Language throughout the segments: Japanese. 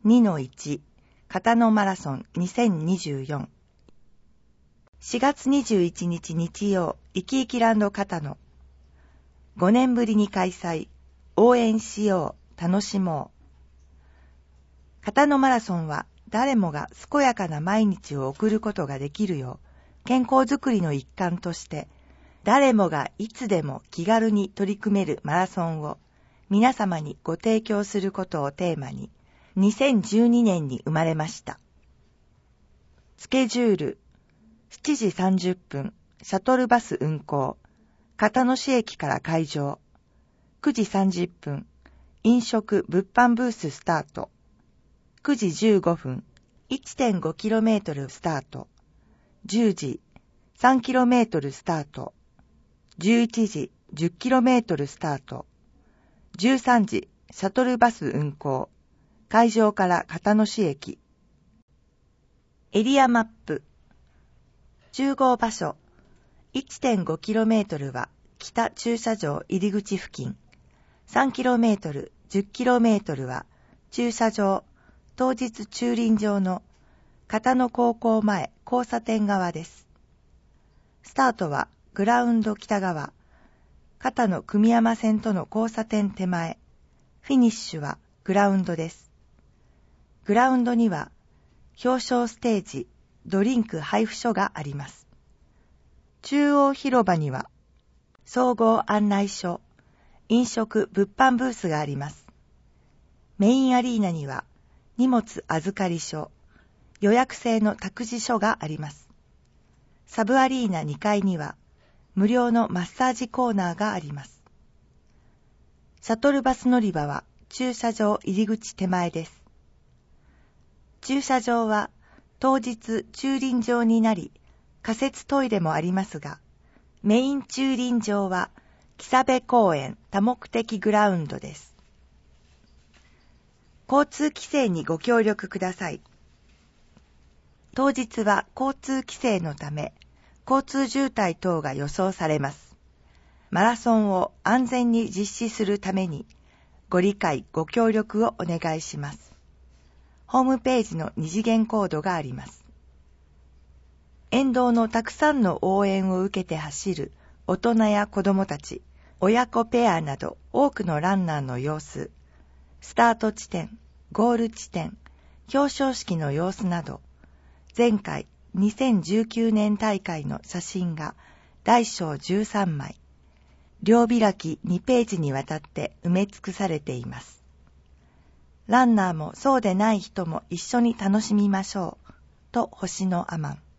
2-1 片野マラソン2024 4月21日日曜、いきいきランド片野。5年ぶりに開催。応援しよう、楽しもう。片野マラソンは誰もが健やかな毎日を送ることができるよう、健康づくりの一環として、誰もがいつでも気軽に取り組めるマラソンを皆様にご提供することをテーマに、2012年に生まれました。スケジュール、7時30分、シャトルバス運行、片野市駅から開場。9時30分、飲食物販ブーススタート。9時15分、1.5km スタート。10時、3km スタート。11時、10km スタート。13時、シャトルバス運行。会場から片野市駅。エリアマップ。集合場所。1.5km は北駐車場入り口付近。3km、10km は駐車場、当日駐輪場の片野高校前交差点側です。スタートはグラウンド北側、片野組山線との交差点手前、フィニッシュはグラウンドです。グラウンドには表彰ステージ、ドリンク配布所があります。中央広場には総合案内所、飲食物販ブースがあります。メインアリーナには荷物預かり所、予約制の託児所があります。サブアリーナ2階には無料のマッサージコーナーがあります。シャトルバス乗り場は駐車場入り口手前です。駐車場は当日駐輪場になり、仮設トイレもありますが、メイン駐輪場は木部公園多目的グラウンドです。交通規制にご協力ください。当日は交通規制のため、交通渋滞等が予想されます。マラソンを安全に実施するために、ご理解ご協力をお願いします。ホームページの二次元コードがあります。沿道のたくさんの応援を受けて走る大人や子供たち、親子ペアなど多くのランナーの様子、スタート地点、ゴール地点、表彰式の様子など、前回2019年大会の写真が大小13枚、両開き2ページにわたって埋め尽くされています。ランナーもそうでない人も一緒に楽しみましょう、と星のアマン。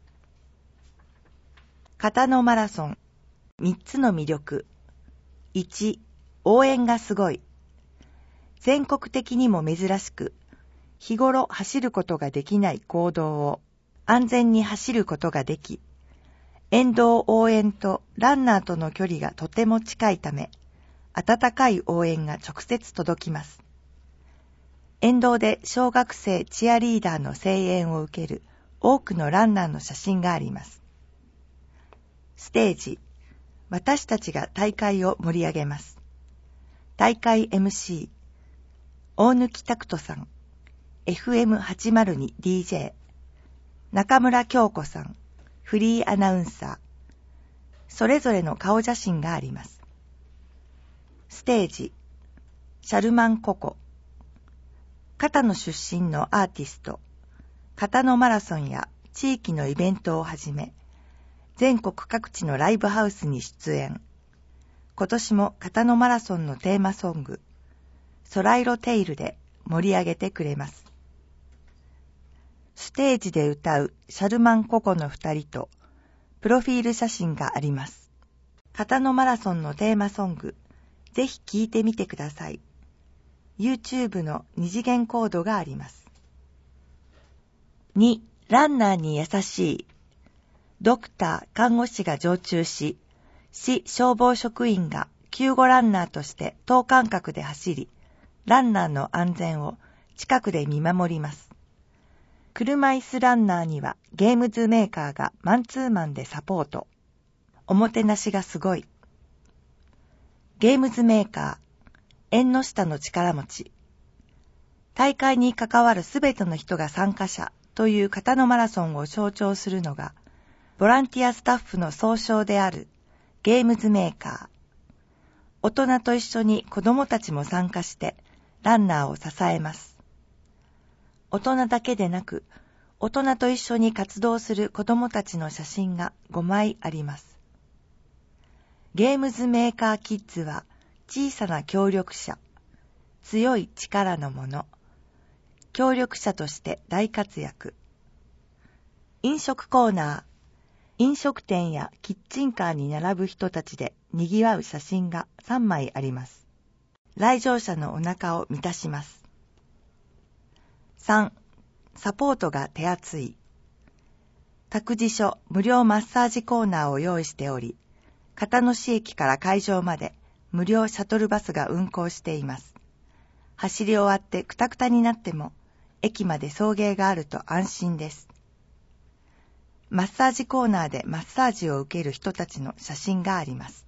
片野マラソン、3つの魅力。1、応援がすごい。全国的にも珍しく、日頃走ることができない公道を安全に走ることができ、沿道応援とランナーとの距離がとても近いため、温かい応援が直接届きます。沿道で小学生チアリーダーの声援を受ける多くのランナーの写真があります。ステージ、私たちが大会を盛り上げます。大会 MC、大貫拓人さん、FM802DJ、中村京子さん、フリーアナウンサー、それぞれの顔写真があります。ステージ、シャルマンココ、片野出身のアーティスト、片野マラソンや地域のイベントをはじめ、全国各地のライブハウスに出演。今年も片野マラソンのテーマソング、空色テイルで盛り上げてくれます。ステージで歌うシャルマンココの2人と、プロフィール写真があります。片野マラソンのテーマソング、ぜひ聴いてみてください。YouTube の二次元コードがあります。2、ランナーに優しい。ドクター、看護師が常駐し、市消防職員が救護ランナーとして等間隔で走り、ランナーの安全を近くで見守ります。車椅子ランナーにはゲームズメーカーがマンツーマンでサポート。おもてなしがすごい。ゲームズメーカー、縁の下の力持ち。 大会に関わるすべての人が参加者という片野マラソンを象徴するのが、ボランティアスタッフの総称であるゲームズメーカー。大人と一緒に子供たちも参加してランナーを支えます。大人だけでなく、大人と一緒に活動する子供たちの写真が5枚あります。ゲームズメーカーキッズは小さな協力者、強い力のもの、協力者として大活躍。飲食コーナー、飲食店やキッチンカーに並ぶ人たちで賑わう写真が3枚あります。来場者のお腹を満たします。3. サポートが手厚い。託児所無料マッサージコーナーを用意しており、片野市駅から会場まで無料シャトルバスが運行しています。走り終わってクタクタになっても、駅まで送迎があると安心です。マッサージコーナーでマッサージを受ける人たちの写真があります。